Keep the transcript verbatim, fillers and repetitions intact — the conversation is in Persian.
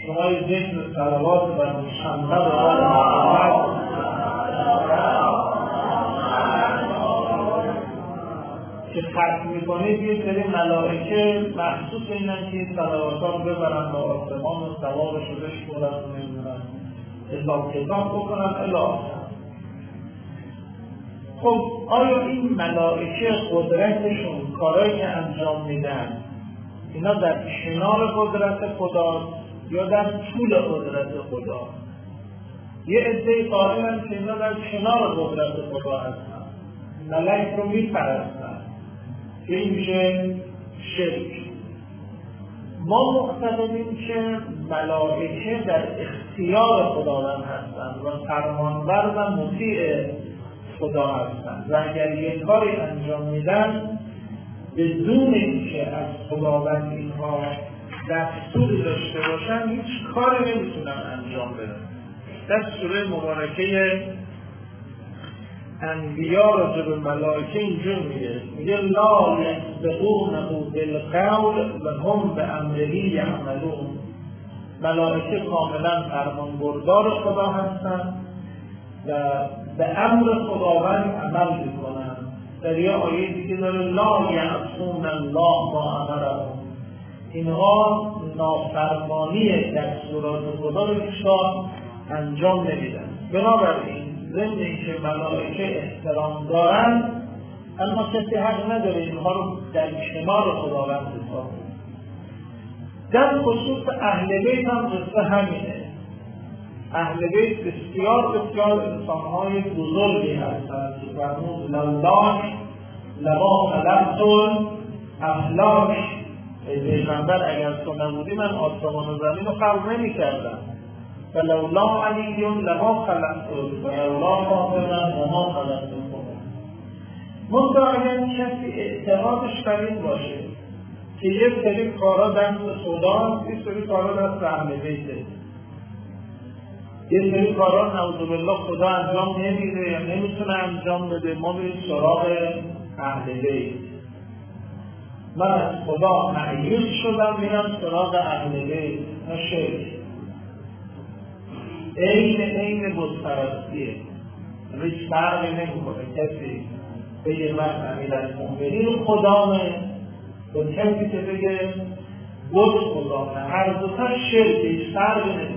شما یه ذکر صلوات بر محمد و آل محمد که ختم میکنید، یه سری ملائکه مخصوص اینن که این صلوات‌ها رو ببرن به آسمان و ثوابش رو بشمرن و نمیدونن حساب کتاب بکنن الی آخر. خب آیا این ملائکه قدرتشون کارایی که انجام میدن اینا در کنار قدرت خدا یا در طول قدرت خدا؟ یه عده قائلن که اینا در کنار قدرت خدا هستن، ملائک رو میپرستن که این میشه شرک. ما معتقدیم که ملائکه در اختیار خداوند هستند و فرمانبر و مطیع خدا هستند و اگر یک کاری انجام میدن بدون اینکه از خداوند اینها دستور داشته باشن هیچ کاری نمیتونن انجام بدن. در سوره مبارکه انبیا راجع به ملائکه اینجور میگه میگه لا یسبقونه بالقول و هم بامره یعملون. ملائکه کاملا فرمان بردار خدا هستند و به امر خداوند عمل میکنن. در یه آیه دیگه داره لا یعصون الله ما امرهم. اینها نافرمانی دستورات خدا رو هیچ انجام نمیدن. بنابراین ضمن اینکه ملائکه احترام دارند اما کسی حق نداره اینها رو در کنار خداوند حساب کنه. در خصوص اهل بیت هم قصه همینه. اهل بیت بسیار بسیار انسانهای بزرگی هستند که فرمود لولاک لما خلقت الافلاک. ای پیغمبر اگر تو نبودی من آسمان و زمین رو خلق نمی کردم. فلولا علی لما خلقت ولولا فاطمه وما خلقتكم. منتها اگر کسی اعتقادش بر این باشه که یک سری کارا دست خداست، یک سری کارا دست اهل بیته، یک سری کارا نعوذ بالله خدا انجام نمیده یا نمیتونه انجام بده، ما بریم سراغ اهل بیت. من از خدا مایوس شدم میرم سراغ اهل بیت. نه شرک، این این بت‌پرستیه. هیچ فرقی نمیکنه کسی بگه من امیرالمؤمنین خدامه و کسی که بگه بت خدامه. هر دوتا شرک، هیچ فرقی نمیکنه.